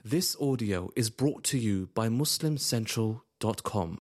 This audio is brought to you by MuslimCentral.com.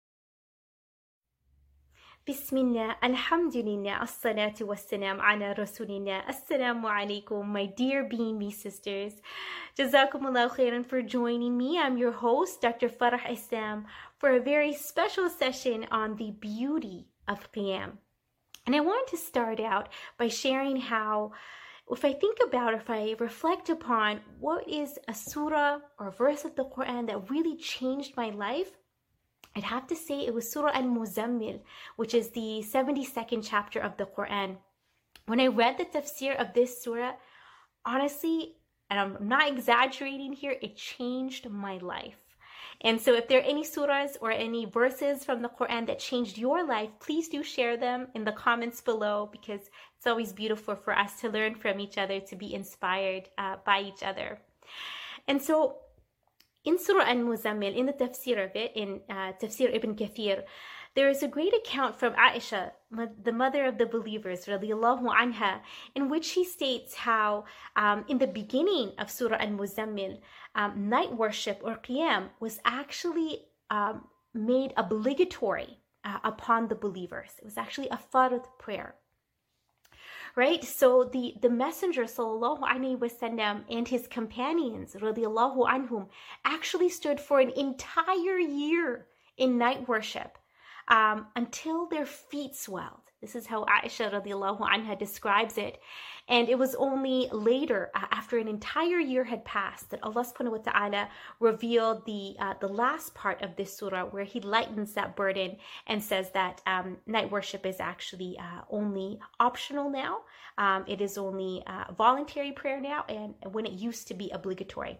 Bismillah, alhamdulillah, as-salatu was-salam ala rasulillah. Assalamu alaikum, my dear BNB sisters. Jazakumullah khairan for joining me. I'm your host, Dr. Farah Islam, for a very special session on the beauty of Qiyam. And I want to start out by sharing how, if I think about, if I reflect upon what is a surah or verse of the Quran that really changed my life, I'd have to say it was Surah Al-Muzammil, which is the 72nd chapter of the Quran. When I read the tafsir of this surah, honestly, and I'm not exaggerating here, it changed my life. And so if there are any surahs or any verses from the Quran that changed your life, please do share them in the comments below, because it's always beautiful for us to learn from each other, to be inspired by each other. And so in Surah Al-Muzammil, in the tafsir of it, in Tafsir Ibn Kathir, there is a great account from Aisha, the mother of the believers, radiallahu anha, in which she states how in the beginning of Surah Al-Muzammil, night worship or qiyam was actually made obligatory upon the believers. It was actually a fard prayer. Right? So the Messenger sallallahu alaihi wasallam and his companions radiallahu anhum actually stood for an entire year in night worship until their feet swelled. This is how Aisha radiallahu anha describes it. And it was only later, after an entire year had passed, that Allah subhanahu wa ta'ala revealed the last part of this surah, where he lightens that burden and says that night worship is actually only optional now. It is only voluntary prayer now, and when it used to be obligatory.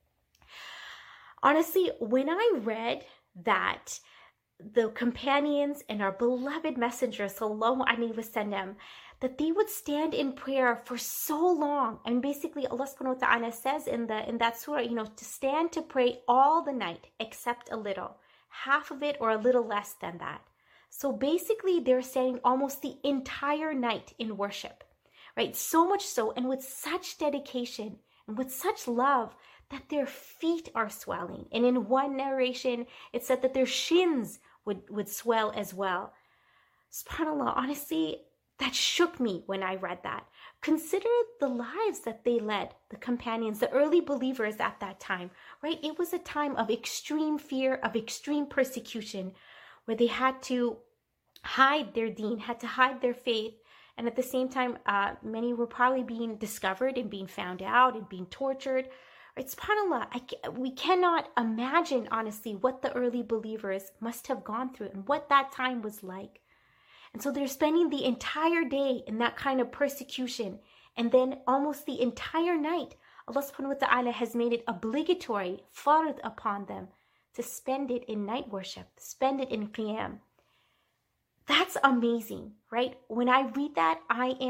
Honestly, when I read that the companions and our beloved Messenger sallallahu alaihi wasallam, that they would stand in prayer for so long, and basically Allah subhanahu wa ta'ala says in that surah, to stand to pray all the night except a little, half of it or a little less than that. So basically they're saying almost the entire night in worship, right? So much so, and with such dedication and with such love, that their feet are swelling. And in one narration, it said that their shins would swell as well. SubhanAllah, honestly, that shook me when I read that. Consider the lives that they led, the companions, the early believers at that time, right? It was a time of extreme fear, of extreme persecution, where they had to hide their deen, had to hide their faith. And at the same time, many were probably being discovered and being found out and being tortured. Right? SubhanAllah, we cannot imagine, honestly, what the early believers must have gone through and what that time was like. And so they're spending the entire day in that kind of persecution. And then almost the entire night, Allah subhanahu wa ta'ala has made it obligatory, fard upon them, to spend it in night worship, spend it in qiyam. That's amazing, right? When I read that,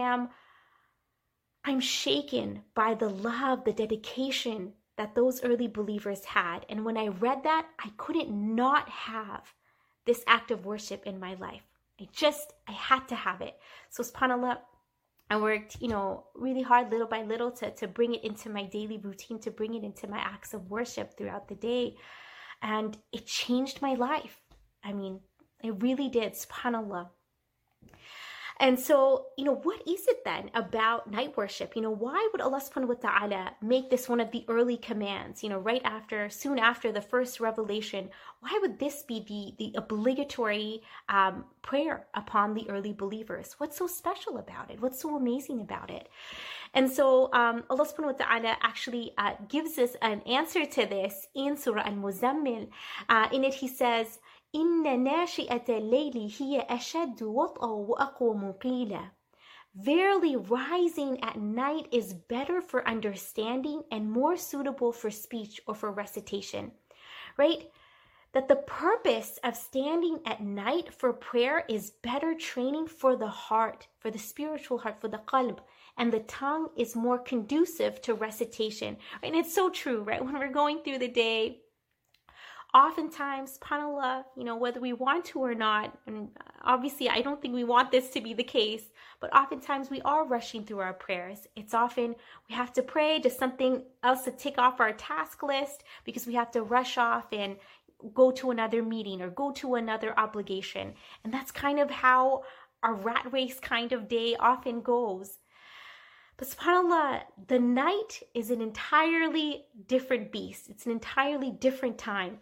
I'm shaken by the love, the dedication that those early believers had. And when I read that, I couldn't not have this act of worship in my life. I had to have it. So subhanAllah, I worked, really hard little by little to bring it into my daily routine, to bring it into my acts of worship throughout the day. And it changed my life. I mean, it really did, subhanAllah. And so, what is it then about night worship? Why would Allah subhanahu wa ta'ala make this one of the early commands, soon after the first revelation? Why would this be the obligatory prayer upon the early believers? What's so special about it? What's so amazing about it? And so Allah subhanahu wa ta'ala actually gives us an answer to this in Surah Al-Muzammil. In it he says, إِنَّ نَاشِئَةَ اللَّيْلِ هِيَ أَشَدُّ وَطْأً وَأَقْوَمُ قِيلًا. Verily, rising at night is better for understanding and more suitable for speech or for recitation. Right? That the purpose of standing at night for prayer is better training for the heart, for the spiritual heart, for the qalb. And the tongue is more conducive to recitation. And it's so true, right? When we're going through the day, Oftentimes, subhanAllah, whether we want to or not, and obviously I don't think we want this to be the case, but oftentimes we are rushing through our prayers. It's often we have to pray, just something else to tick off our task list because we have to rush off and go to another meeting or go to another obligation. And that's kind of how our rat race kind of day often goes. But subhanAllah, the night is an entirely different beast. It's an entirely different time.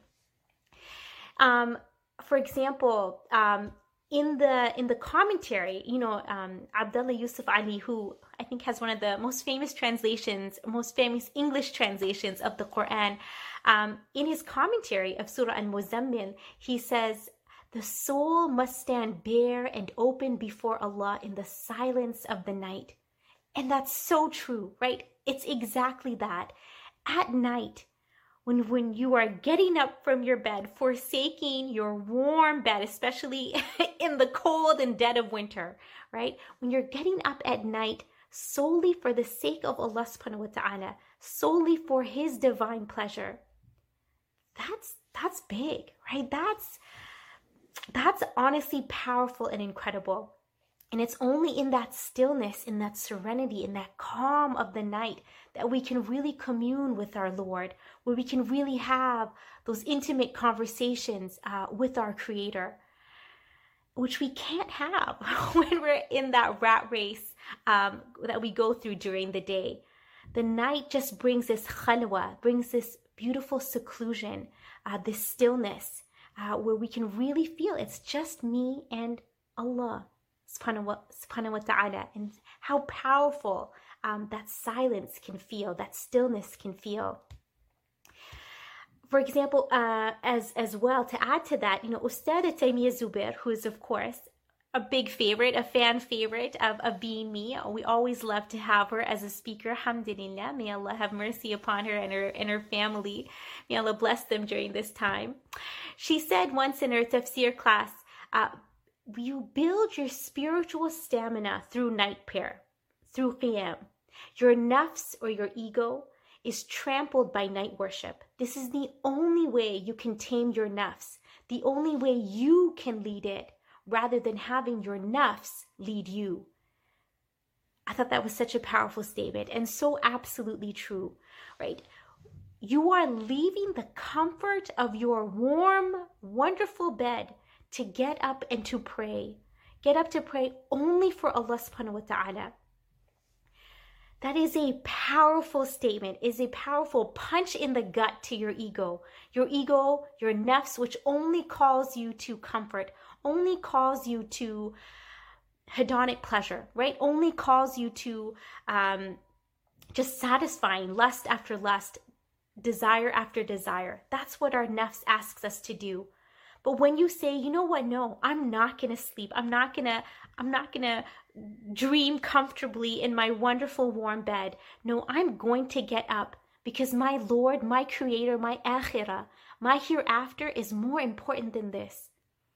For example, in the commentary, Abdullah Yusuf Ali, who I think has one of the most famous English translations of the Quran, in his commentary of Surah Al-Muzammil, he says, the soul must stand bare and open before Allah in the silence of the night. And that's so true, right? It's exactly that. At night, when you are getting up from your bed, forsaking your warm bed, especially in the cold and dead of winter, right? When you're getting up at night solely for the sake of Allah subhanahu wa ta'ala, solely for His divine pleasure, that's big, right? That's honestly powerful and incredible. And it's only in that stillness, in that serenity, in that calm of the night that we can really commune with our Lord, where we can really have those intimate conversations with our Creator, which we can't have when we're in that rat race that we go through during the day. The night just brings this khalwa, brings this beautiful seclusion, this stillness, where we can really feel it's just me and Allah subhanahu wa ta'ala, and how powerful that silence can feel, that stillness can feel. For example, as well, to add to that, Ustada Taymiyyah Zubair, who is of course a big favorite, a fan favorite of Being Me. We always love to have her as a speaker. Alhamdulillah. May Allah have mercy upon her and her family. May Allah bless them during this time. She said once in her tafsir class, you build your spiritual stamina through night prayer, through qiyam. Your nafs, or your ego, is trampled by night worship. This is the only way you can tame your nafs, the only way you can lead it, rather than having your nafs lead you. I thought that was such a powerful statement, and so absolutely true, right? You are leaving the comfort of your warm, wonderful bed to get up and to pray. Get up to pray only for Allah subhanahu wa ta'ala. That is a powerful statement, is a powerful punch in the gut to your ego, your nafs, which only calls you to comfort, only calls you to hedonic pleasure, right? Only calls you to just satisfying lust after lust, desire after desire. That's what our nafs asks us to do. But when you say, you know what, no, I'm not going to sleep. I'm not going to dream comfortably in my wonderful warm bed. No, I'm going to get up because my Lord, my Creator, my akhirah, my hereafter is more important than this.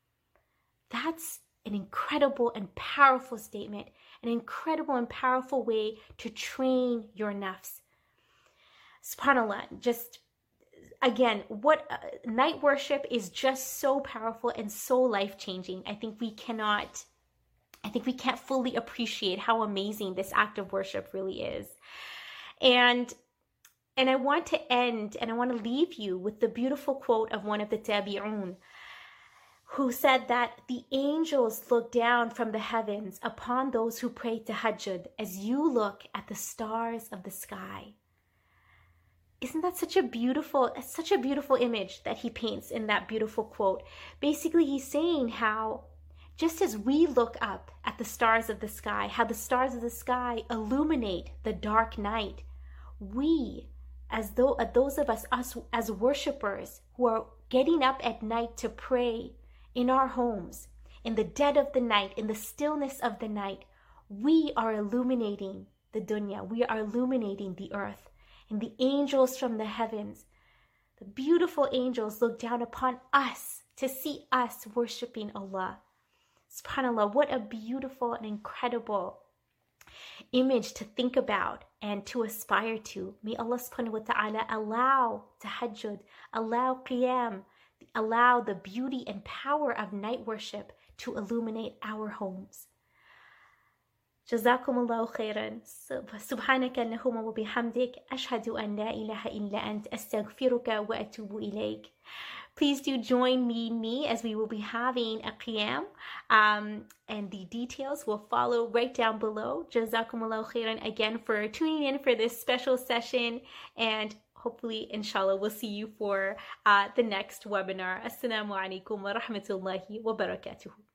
That's an incredible and powerful statement, an incredible and powerful way to train your nafs. SubhanAllah, just again, what night worship is just so powerful and so life-changing. I think we can't fully appreciate how amazing this act of worship really is. And I want to end, and I want to leave you with the beautiful quote of one of the tabi'un, who said that the angels look down from the heavens upon those who pray tahajjud as you look at the stars of the sky. Isn't that such a beautiful image that he paints in that beautiful quote? Basically, he's saying how just as we look up at the stars of the sky, how the stars of the sky illuminate the dark night, we, those of us as worshipers who are getting up at night to pray in our homes, in the dead of the night, in the stillness of the night, we are illuminating the dunya, we are illuminating the earth. And the angels from the heavens, the beautiful angels, look down upon us to see us worshiping Allah. SubhanAllah, what a beautiful and incredible image to think about and to aspire to. May Allah subhanahu wa ta'ala allow tahajjud, allow qiyam, allow the beauty and power of night worship to illuminate our homes. جزاكم الله خيرا. سبحانك اللهم وبحمدك أشهد أن لا إله إلا أنت أستغفرك وأتوب إليك. Please do join me as we will be having a qiyam, and the details will follow right down below. Jazakum Allah khairan again for tuning in for this special session, and hopefully, inshallah, we'll see you for the next webinar. Assalamu alaikum wa rahmatullahi wa barakatuhu.